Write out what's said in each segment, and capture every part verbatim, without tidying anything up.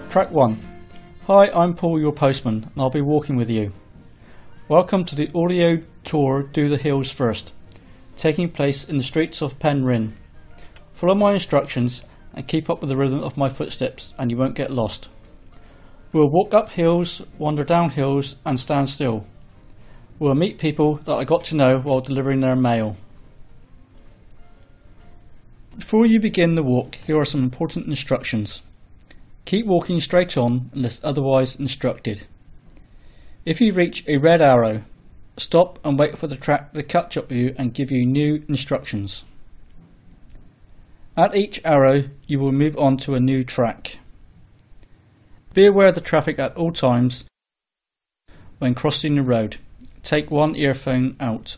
Track one. Hi, I'm Paul, your postman, and I'll be walking with you. Welcome to the audio tour Do the Hills First, taking place in the streets of Penryn. Follow my instructions and keep up with the rhythm of my footsteps and you won't get lost. We'll walk up hills, wander down hills and stand still. We'll meet people that I got to know while delivering their mail. Before you begin the walk, here are some important instructions. Keep walking straight on unless otherwise instructed. If you reach a red arrow, stop and wait for the track to catch up with you and give you new instructions. At each arrow, you will move on to a new track. Be aware of the traffic at all times when crossing the road. Take one earphone out.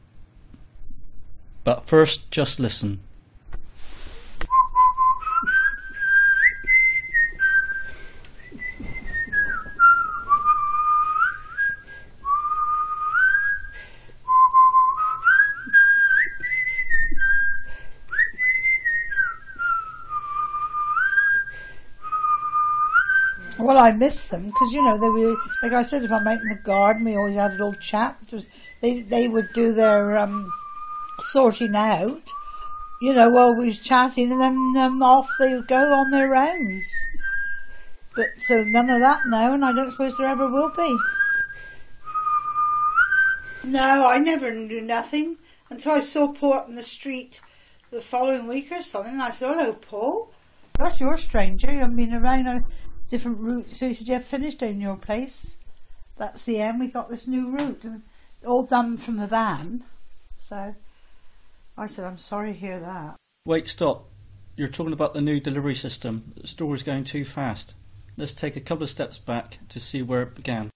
But first, just listen. Well, I miss them because, you know, they were, like I said, if I'm out in the garden, we always had a little chat. It was, they they would do their um, sorting out, you know, while we was chatting, and then um, off they would go on their rounds. But so none of that now, and I don't suppose there ever will be. No, I never knew nothing until I saw Paul up in the street the following week or something, and I said, "Hello, Paul. Gosh, you're a stranger. You haven't been around." I, different route. So he said, "Yeah, finished down your place. That's the end. We got this new route, and all done from the van." So I said, "I'm sorry to hear that." Wait, stop. You're talking about the new delivery system. The story's going too fast. Let's take a couple of steps back to see where it began.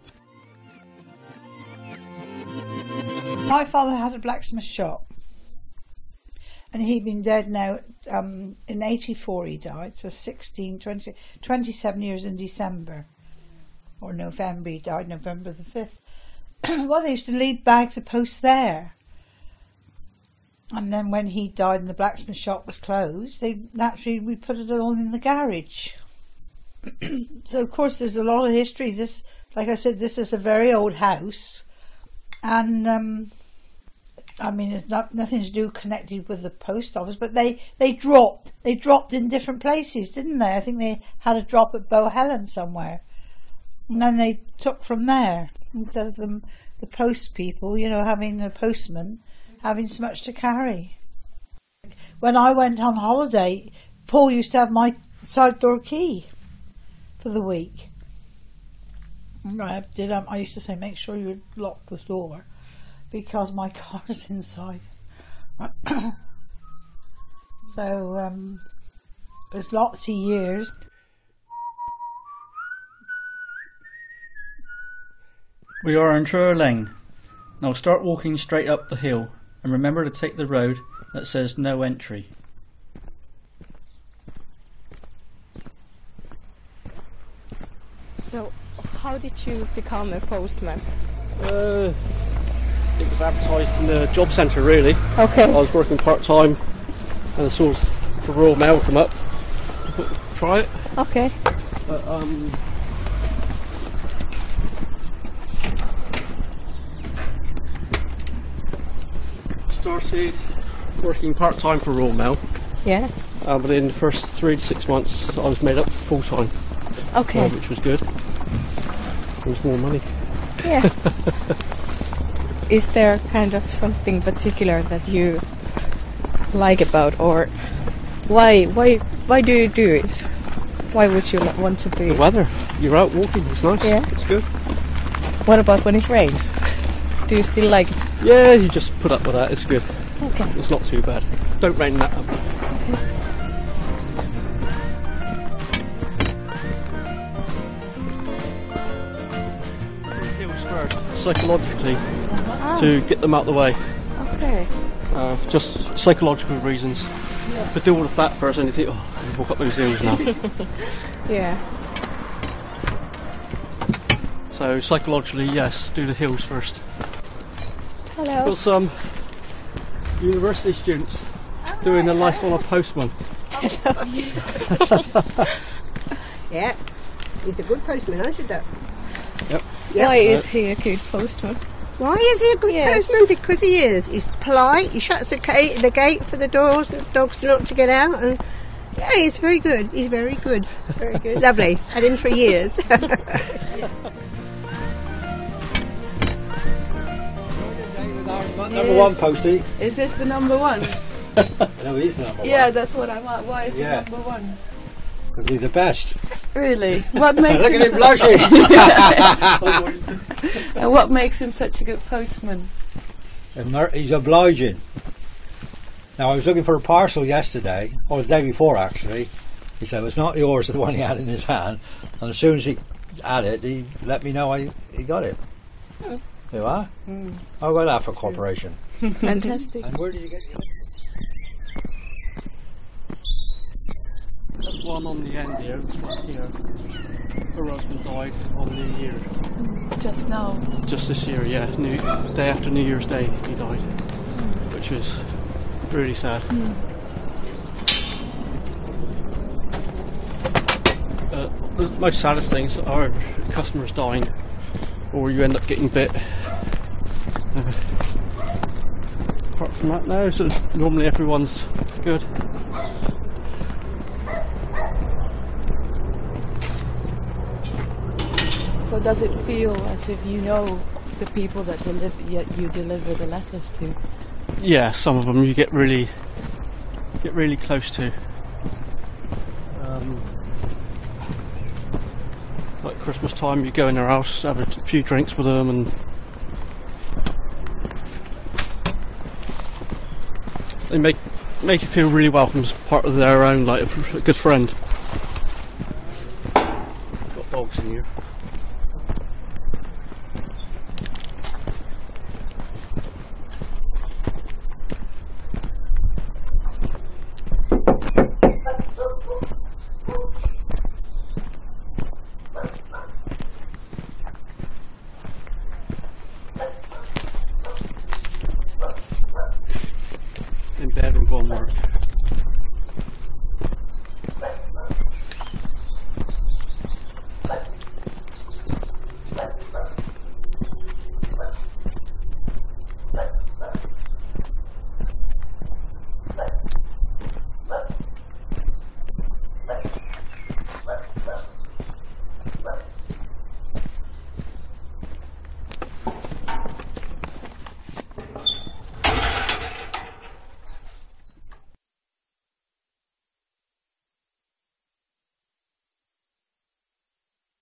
My father had a blacksmith shop, and he'd been dead now, um, in eighty-four he died, so sixteen, twenty, twenty-seven years in December, or November, he died November the fifth. Well, they used to leave bags of post there. And then when he died and the blacksmith shop was closed, they naturally, we put it all in the garage. So of course there's a lot of history. This, like I said, this is a very old house, and um, I mean, it's not nothing to do connected with the post office, but they, they dropped. They dropped in different places, didn't they? I think they had a drop at Bohelen somewhere. And then they took from there. Instead of them, the post people, you know, having a postman, having so much to carry. When I went on holiday, Paul used to have my side door key for the week. And I did. Um, I used to say, make sure you lock the door, because my car's inside. So um, there's lots of years. We are on Truro Lane. Now start walking straight up the hill and remember to take the road that says no entry. So, how did you become a postman? Uh, it was advertised in the job centre, really. Okay. I was working part-time and I saw for Royal Mail come up. I thought, try it. Okay. But, um, started working part-time for Royal Mail. Yeah. Uh, but in the first three to six months I was made up full-time. Okay. Uh, which was good. It was more money. Yeah. Is there kind of something particular that you like about, or why why why do you do it? Why would you not want to be? The weather. You're out walking. It's nice. Yeah. It's good. What about when it rains? Do you still like it? Yeah, you just put up with that. It's good. Okay. It's not too bad. Don't rain that up. Okay. Psychologically, Ah. to get them out of the way. Okay. Uh, just psychological reasons. Yeah. But do all of that first and you think, oh, I can walk up those hills now. Yeah. So psychologically, yes, do the hills first. Hello. Got some university students doing the life on a postman. Yeah. He's a good postman, I should know. Yep. Yep. Why is he a good postman? Why is he a good Yes. postman? Because he is. He's polite. He shuts the gate, the gate for the doors, the dogs not to get out. And yeah, he's very good. He's very good. Very good. Lovely. Had him for years. Number one postie. Is this the number one? No, he's the number Yeah, one. that's what I want. Why is Yeah. it number one? Because he's the best. Really? What makes Look him at him so- blushing. and what makes him such a good postman? And mer- he's obliging. Now, I was looking for a parcel yesterday, or the day before actually. He said, it's not yours, the one he had in his hand. And as soon as he had it, he let me know I, he got it. Oh. There you are. Mm. How about that for cooperation? Fantastic. And where did you get yours? That one on the end here, this one here. Her husband died on New Year. Just now. Just this year, yeah. New, day after New Year's Day, he died. Which was really sad. Uh, the most saddest things are customers dying, or you end up getting bit. Uh, apart from that, no. So normally everyone's good. So does it feel as if you know the people that deliver, yet you deliver the letters to? Yeah, some of them you get really, get really close to. Um, like Christmas time, you go in their house, have a few drinks with them, and they make make you feel really welcome as part of their own, like a, a good friend. Got dogs in here.